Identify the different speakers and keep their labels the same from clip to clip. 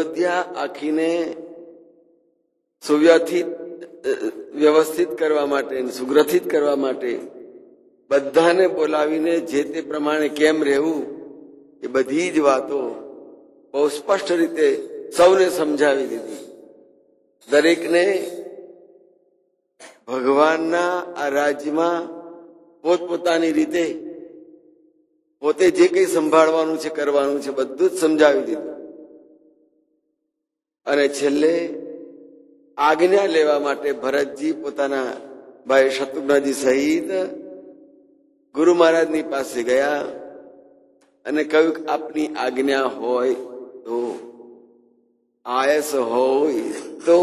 Speaker 1: અયોધ્યા આખીને વ્યવસ્થિત કરવા માટે, સુગ્રથિત કરવા માટે બધાને બોલાવીને જે તે પ્રમાણે કેમ રહેવું એ બધી જ વાતો બહુ સ્પષ્ટ રીતે સૌને સમજાવી દીધી. દરેકને ભગવાનના આ રાજ્યમાં પોતપોતાની રીતે પોતે જે કંઈ સંભાળવાનું છે, કરવાનું છે, બધું જ સમજાવી દીધું. અને છેલ્લે આજ્ઞા લેવા માટે ભરતજી પોતાના ભાઈ શત્રુઘ્નજી સહિત ગુરુ મહારાજની પાસે ગયા અને કહ્યું કે આપની આજ્ઞા હોય તો, આયસ હોય તો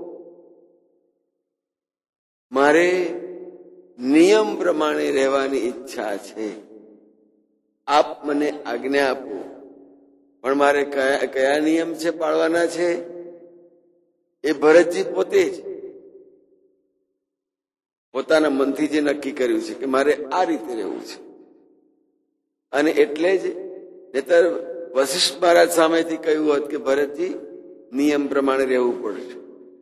Speaker 1: મારે નિયમ પ્રમાણે રહેવાની ઈચ્છા છે. આપ મને આજ્ઞા આપો. પણ મારે કયા નિયમ છે પાળવાના છે એ ભરતજી પોતે જ પોતાના મનથી જે નક્કી કર્યું છે કે મારે આ રીતે રહેવું છે. અને એટલે જ નહીતર વશિષ્ઠ મહારાજ સામેથી કહ્યું હોત કે ભરતજી નિયમ પ્રમાણે રહેવું પડશે.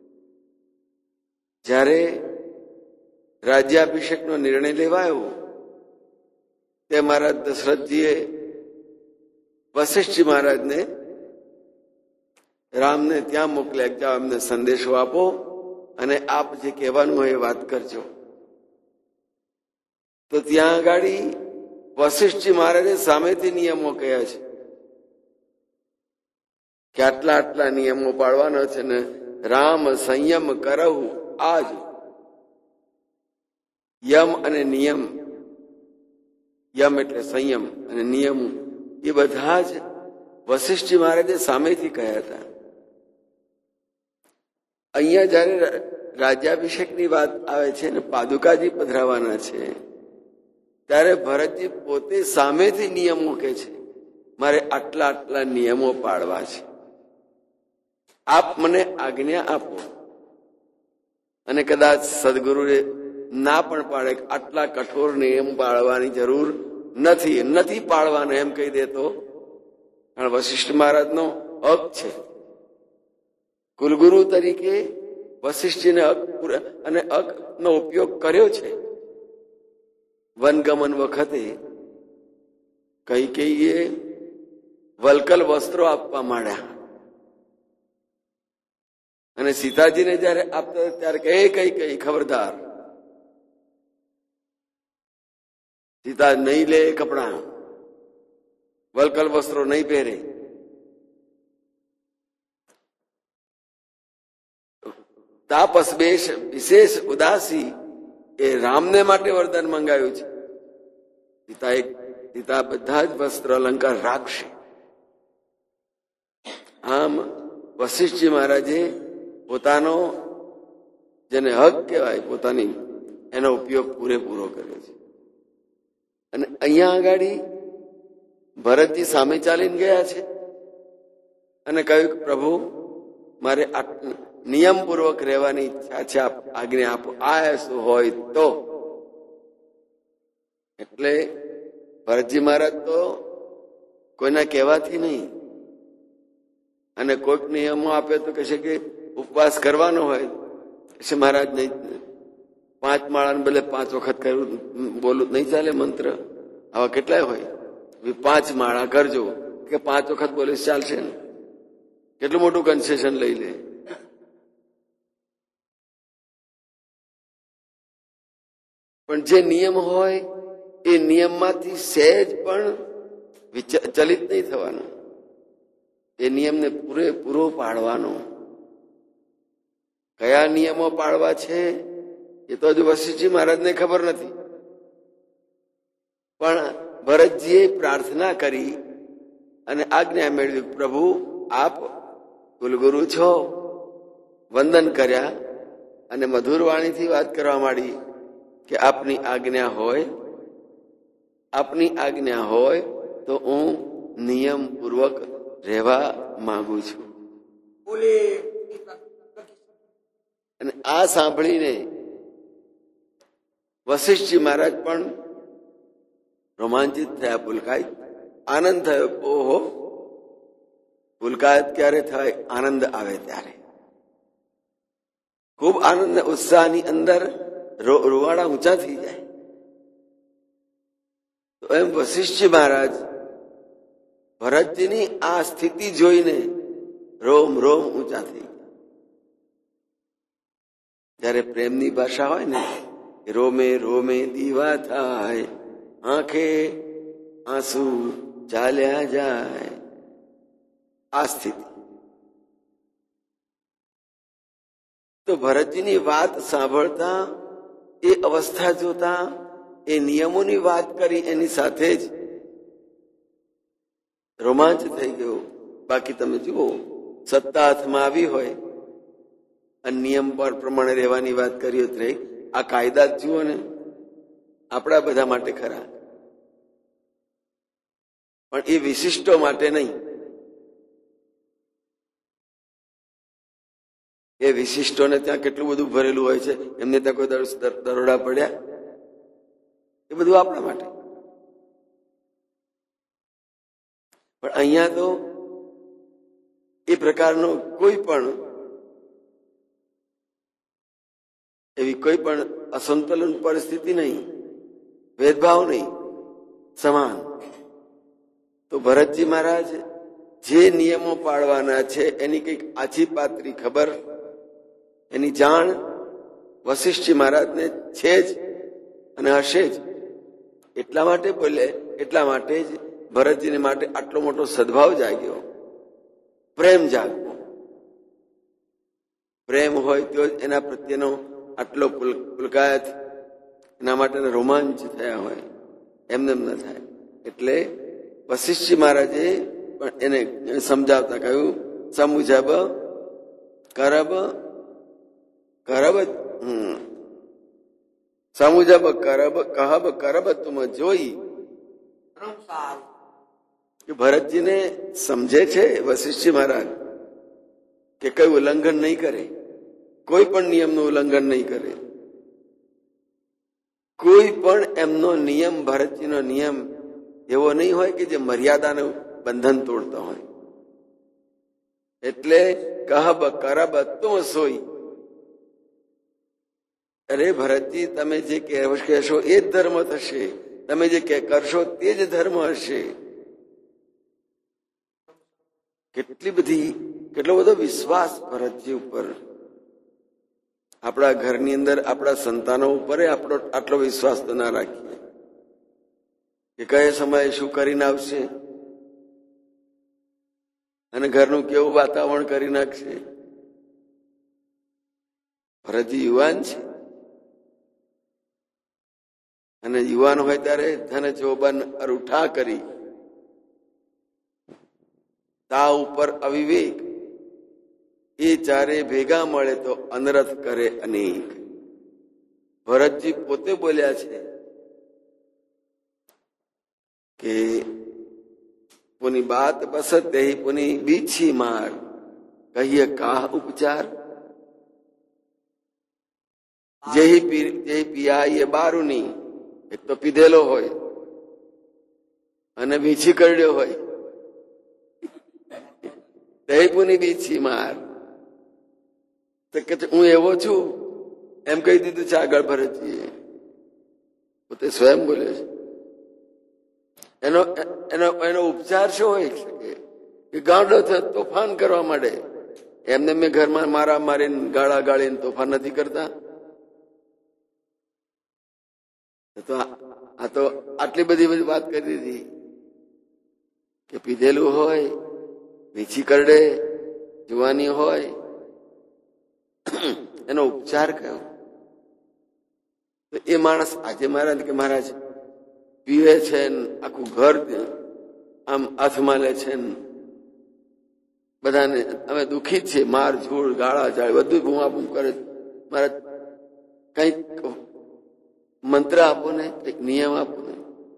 Speaker 1: જ્યારે રાજ્યાભિષેકનો નિર્ણય લેવાયો તે મહારાજ દશરથજીએ વશિષ્ઠજી મહારાજને રામને ત્યાં મોકલ્યા, જાઓ એમને સંદેશો આપો અને આપ જે કહેવાનું હોય એ વાત કરજો. તો ત્યાં આગળ વશિષ્ઠજી મહારાજે સામેથી નિયમો કહ્યા છે કે આટલા આટલા નિયમો પાળવાના છે ને રામ સંયમ કરવું. આજ યમ અને નિયમ, યમ એટલે સંયમ અને નિયમ એ બધા જ વશિષ્ઠજી મહારાજે સામેથી કહ્યા હતા. અહીંયા જયારે રાજ્યાભિષેકની વાત આવે છે ને પાદુકાજી પધરાવાના છે ત્યારે ભરતજી પોતે સામેથી નિયમો કહે છે મારે આટલા આટલા નિયમો પાળવા છે, આપ મને આજ્ઞા આપો. અને કદાચ સદગુરુએ ના પણ પાડે આટલા કઠોર નિયમ પાળવાની જરૂર નથી પાળવાનો એમ કહી દે તો, કારણ વશિષ્ઠ મહારાજનો હક છે. કુલગુરુ તરીકે વશિષ્ઠજીને હક અને હકનો ઉપયોગ કર્યો છે. વનગમન વખતે કૈકેયીએ વલકલ વસ્ત્રો આપવા માંડ્યા અને સીતાજીને જયારે આપતા ત્યારે કઈ ખબરદાર, સીતા નહીં લે કપડા, વલકલ વસ્ત્રો નહીં પહેરે. તાપસ વિશેષ ઉદાસી એ રામને માટે વરદાન મંગાવ્યું છે. સીતા બધા જ વસ્ત્ર અલંકાર રાખશે. આમ વશિષ્ઠજી મહારાજે પોતાનો જેને હક કહેવાય પોતાની એનો ઉપયોગ પૂરેપૂરો કર્યો છે. અને અહીંયા આગળ ભરતજી સામે ચાલીને ગયા છે અને કહ્યું કે પ્રભુ મારે નિયમપૂર્વક રહેવાની ઈચ્છા છે, આપ આજ્ઞા આપો. આ શું હોય તો. એટલે ભરતજી મહારાજ તો કોઈના કહેવાથી નહીં, અને કોઈક નિયમો આપે તો કહે છે કે ઉપવાસ કરવાનો હોય છે મહારાજ નહીં, 5 માળાને બદલે 5 વખત કરવું, બોલું નહીં ચાલે મંત્ર. આવા કેટલાય હોય 5 માળા કરજો કે 5 વખત બોલીશ ચાલશે ને, કેટલું મોટું કન્સેશન લઈ લે. પણ જે નિયમ હોય એ નિયમમાંથી સહેજ પણ ચલિત નહીં થવાનું, એ નિયમને પૂરેપૂરો પાળવાનો. કયા નિયમો પાળવા છે એ તો હજુ વશિષ્ઠજી મહારાજને ખબર નથી, પણ ભરતજીએ પ્રાર્થના કરી અને આજ્ઞા મેળવી. પ્રભુ આપ કુલગુરુ છો. વંદન કર્યા અને મધુર વાણીથી વાત કરવા માંડી કે આપની આજ્ઞા હોય તો હું નિયમ પૂર્વક રહેવા માંગુ છું. અને આ સાંભળીને વશિષ્ઠજી મહારાજ પણ રોમાંચિત થયા, પુલકાય, આનંદ થયો. ઓહો, પુલકાયત ક્યારે થાય? આનંદ આવે ત્યારે. ખૂબ આનંદ ઉત્સાહની અંદર રૂવાડા ઊંચા થઈ જાય. તો એમ વશિષ્ઠ મહારાજ ભરતજીની આ સ્થિતિ જોઈને રોમ રોમ ઊંચા થઈ ગયા. જયારે પ્રેમની ભાષા હોય ને, રોમે રોમે દીવા થાય, આંખે આંસુ ચાલ્યા જાય, આ સ્થિતિ. તો ભરતજીની વાત સાંભળતા, એ અવસ્થા જોતા, એ નિયમોની વાત કરી એની સાથે જ રોમાંચ થઈ ગયો. બાકી તમે જુઓ, સત્તા હાથમાં આવી હોય અને નિયમ પર પ્રમાણે રહેવાની વાત કરી હોય, આ કાયદા જ જુઓ ને, આપણા બધા માટે ખરા, પણ એ વિશિષ્ટો માટે નહીં. એ વિશિષ્ટોને ત્યાં કેટલું બધું ભરેલું હોય છે, એમને ત્યાં કોઈ દરોડા પડ્યા? એ બધું આપણા માટે. પણ અહીંયા તો એ પ્રકારનો કોઈ પણ એવી કોઈ પણ અસંતુલન પરિસ્થિતિ નહીં, ભેદભાવ નહીં, સમાન. તો ભરતજી મહારાજ જે નિયમો પાળવાના છે એની કંઈક આછી પાતળી ખબર, એની જાણ વશિષ્ઠજી મહારાજને છે જ અને હશે જ. એટલા માટે બોલે, એટલા માટે જ ભરતજીને માટે આટલો મોટો સદભાવ જાગ્યો, પ્રેમ જાગ્યો. પ્રેમ હોય તો જ એના પ્રત્યેનો આટલો પુલકાયત, એના માટે રોમાંચ થયા હોય, એમને એમ ન થાય. એટલે વશિષ્ઠજી મહારાજે પણ એને સમજાવતા કહ્યું, સમુજબ કરબ કરબ સમુજબ કરબ કહબ કરબ તુમ જોઈ. ભરતજીને સમજે છે વશિષ્ઠજી મહારાજ કે કઈ ઉલ્લંઘન નહીં કરે, કોઈ પણ નિયમનું ઉલ્લંઘન નહીં કરે. કોઈ પણ એમનો નિયમ, ભરતજીનો નિયમ એવો નહીં હોય કે જે મર્યાદાનું બંધન તોડતો હોય. એટલે કહબ કરબ તુમ સોઈ. અરે ભરતજી, તમે જે કહેશો એ જ ધર્મ થશે, તમે જે કરશો તે જ ધર્મ હશે. કેટલો બધો વિશ્વાસ ભરતજી ઉપર. આપણા ઘરની અંદર આપણા સંતાનો ઉપર આપણો આટલો વિશ્વાસ તો ના રાખીએ કે કયા સમયે શું કરીને આવશે અને ઘરનું કેવું વાતાવરણ કરી નાખશે. ભરતજી યુવાન છે, અને યુવાન હોય ત્યારે ધન જોબન અરૂઠા કરી, તા ઉપર અવિવેક, એ ચારે ભેગા મળે તો અનરથ કરે અનેક. ભરતજી પોતે બોલ્યા છે કે પુની બાત બસત દેહી પુની બીછી માર, કહીએ કાહ ઉપચાર. જેહી પિયા એ બારુની, એક તો પીધેલો હોય અને બીછી કરડ્યો હોય, દેહી પુની બીછી માર. તો કે હું એવો છું એમ કહી દીધું છે આગળ ભરતજીએ, પોતે સ્વયં બોલે છે. એનો ઉપચાર શું હોય શકે કે ગાંડો થયો તોફાન કરવા માંડે. એમને મેં ઘરમાં મારા મારીને ગાળા ગાળીને તોફાન નથી કરતા. તો આ તો આટલી બધી વાત કરી દીધી કે પીધેલું હોય, વીછી કરડે, જુવાની હોય, એનો ઉપચાર કયો? તો એ માણસ આજે મહારાજ કે મહારાજ પીવે છે ને આખું ઘર આમ હાથમાં લે છે ને બધાને અમે દુઃખી જ છે, માર ઝૂડ ગાળા જાળ બધું બૂમાબૂમ કરે. મહારાજ કઈક મંત્ર આપો ને, કઈક નિયમ આપો ને.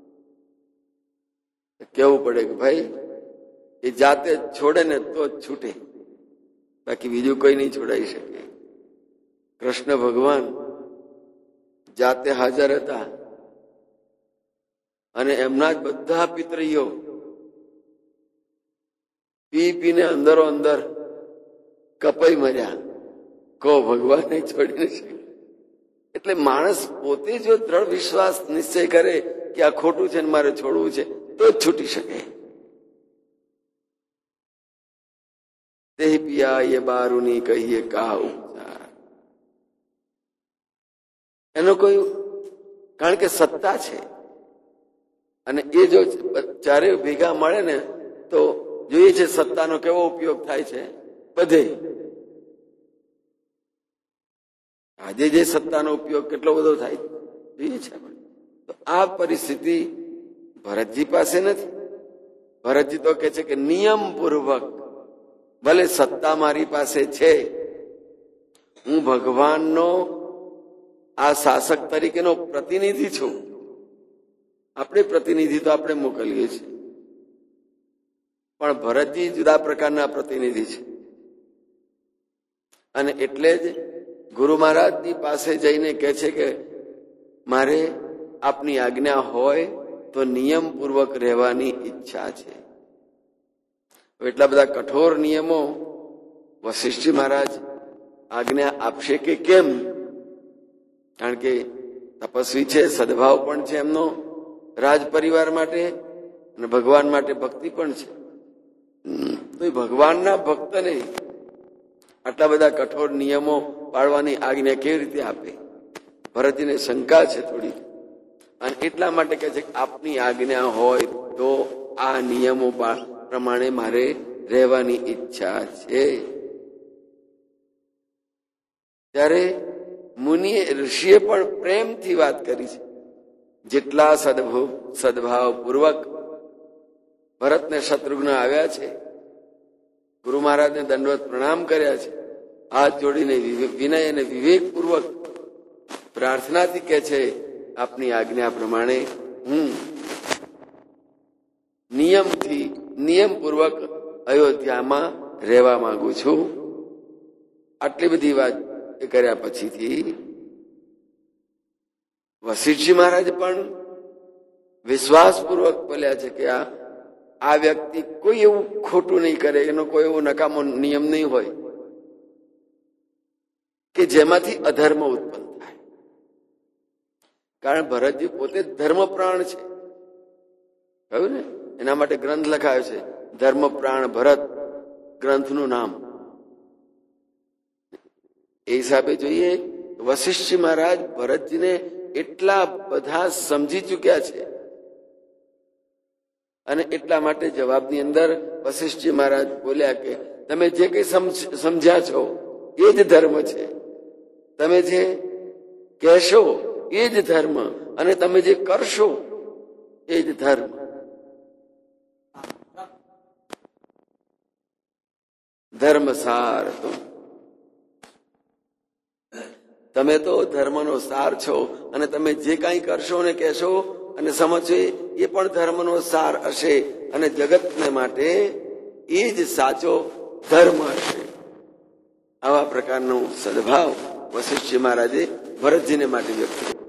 Speaker 1: કેવું પડે કે ભાઈ એ જાતે છોડે ને તો જ છૂટે, બાકી બીજું કોઈ નહીં છોડાઈ શકે. કૃષ્ણ ભગવાન જાતે હાજર હતા અને એમના જ બધા પિતરીઓ પીને અંદરો અંદર કપાઈ મર્યા, કો ભગવાનને છોડીને શકે. એટલે માણસ પોતે જો દ્રઢ વિશ્વાસ નિશ્ચય કરે કે આ ખોટું છે ને મારે છોડવું છે, તો જ છૂટી શકે. તે પિયા એ બારુની કહીએ કા ઉપચાર. એનો કોઈ, કારણ કે સત્તા છે અને એ જો ચારે ભેગા મળે ને તો જોઈએ છે સત્તાનો કેવો ઉપયોગ થાય છે બધે. આજે જે સત્તાનો ઉપયોગ કેટલો બધો થાય જોઈએ છે. તો આ પરિસ્થિતિ ભરતજી પાસે નથી. ભરતજી તો કે છે કે નિયમપૂર્વક, ભલે સત્તા મારી પાસે છે, હું ભગવાનનો આ શાસક તરીકેનો પ્રતિનિધિ છું. આપણે પ્રતિનિધિ તો આપણે મોકલીએ છીએ, પણ ભરતજી જુદા પ્રકારના પ્રતિનિધિ છે. અને એટલે જ ગુરુ મહારાજની પાસે જઈને કહે છે કે મારે આપની આજ્ઞા હોય તો નિયમપૂર્વક રહેવાની ઈચ્છા છે. એટલા બધા કઠોર નિયમો વશિષ્ઠજી મહારાજ આજ્ઞા આપશે કે કેમ? કારણ કે તપસ્વી છે, સદભાવ પણ છે એમનો રાજ પરિવાર માટે અને ભગવાન માટે ભક્તિ પણ છે. તો ભગવાનના ભક્તને આટલા બધા કઠોર નિયમો પાળવાની આજ્ઞા કેવી રીતે આપે? ભરતજીને શંકા છે થોડી, અને એટલા માટે કહે છે કે આપની આજ્ઞા હોય તો આ નિયમો પ્રમાણે મારે રહેવાની ઈચ્છા છે. ત્યારે મુનિએ, ઋષિએ પણ પ્રેમથી વાત કરી છે. જેટલા સદભાવ પૂર્વક ભરતને શત્રુઘ્ન આવ્યા છે, ગુરુ મહારાજને દંડવત પ્રણામ કર્યા છે, હાથ જોડીને વિનય અને વિવેક પૂર્વક પ્રાર્થનાથી કહે છે આપની આજ્ઞા પ્રમાણે હું નિયમપૂર્વક અયોધ્યામાં રહેવા માંગુ છું. આટલી બધી વાત કર્યા પછીથી વશિષ્ઠજી મહારાજ પણ વિશ્વાસપૂર્વક બોલ્યા છે કે આ વ્યક્તિ કોઈ એવું ખોટું નહીં કરે, એનો કોઈ એવો નકામો નિયમ નહીં હોય કે જેમાંથી અધર્મ ઉત્પન્ન થાય. કારણ ભરતજી પોતે ધર્મપ્રાણ છે, કહ્યું ને, એના માટે ગ્રંથ લખાયો છે ધર્મપ્રાણ ભરત, ગ્રંથનું નામ. એ હિસાબે જોઈએ વશિષ્ઠજી મહારાજ ભરતજીને એટલા બધા સમજી ચુક્યા છે, અને એટલા માટે જવાબની અંદર વશિષ્ઠજી મહારાજ બોલ્યા કે તમે જે કઈ સમજ્યા છો એ જ ધર્મ છે, તમે જે કહેશો એ જ ધર્મ, અને તમે જે કરશો એ જ ધર્મ. ધર્મ સાર તમે તો ધર્મનો સાર છો, અને તમે જે કાંઈ કરશો ને કહેશો અને સમજશો એ પણ ધર્મનો સાર હશે, અને જગતને માટે એ જ સાચો ધર્મ હશે. આવા પ્રકારનો સદભાવ વશિષ્ઠજી મહારાજે ભરતજીને માટે વ્યક્ત કર્યો.